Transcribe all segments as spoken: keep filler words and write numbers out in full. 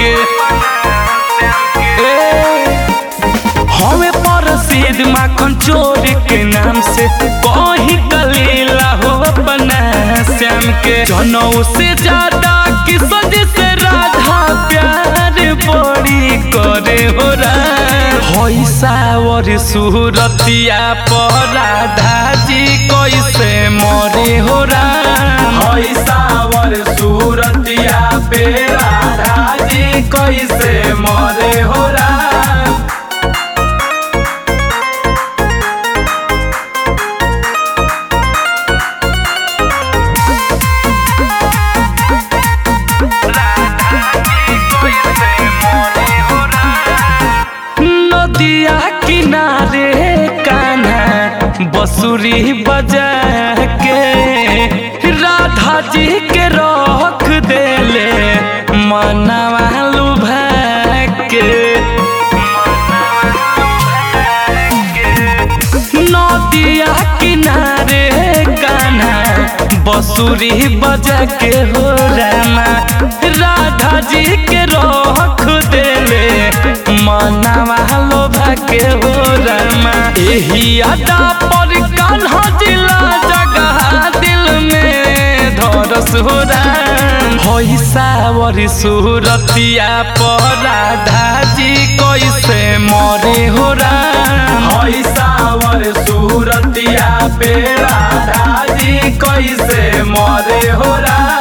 के हमें प्रसिद्ध माखन चोर के नाम से कहीं कलीला हो अपना श्याम के। जनऊ से ज्यादा किशन से राधा प्यार बड़ी करे हो राम। सावर सूरतिया पर राधा जी कैसे मरे हो राम। सावर सूरतिया पे राधा जी कैसे मरे हो राम। नदिया किनारे कान्हा बंसुरी बजा के राधा जी के रख देले मनवा लुभा के। नदिया किनारे कान्हा बंसुरी बजा के हो रामा राधा जी के रख देले मनवा लोभा के हो रामा। यही अदा पर कान्हा जिला जगह दिल में धरस हो राम। होई सावर सूरतिया पर राधा जी कैसे मरे हो राम। होई सावर सूरतिया पे राधा जी कैसे मरे हो राम।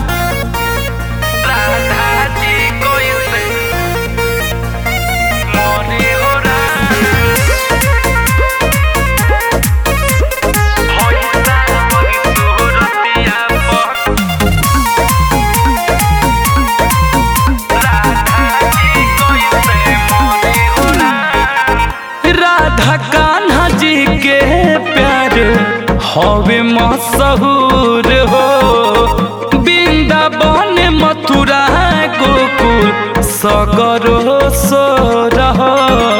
राधा कान्हा जी के प्यार हवे मशहूर हो। वृंदावन मथुरा गोकुल सगरो सोर हो।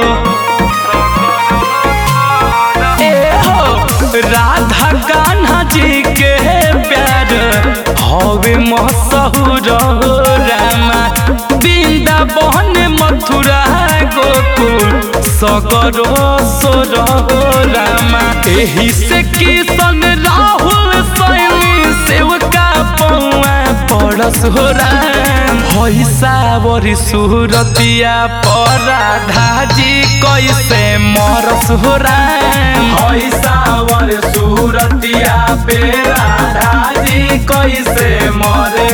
ए हो राधा कान्हा जी के प्यार हवे मशहूर हो रामा। वृंदावन मथुरा गोकुल सगरो सोर हो रामा। एही से किशन राहुल सैनी सेवका पौआ पड़स हो राम। होई सावर सूरतिया पर राधा जी कैसे मरस हो राम। होई सावर सूरतिया पे राधा जी कैसे मरे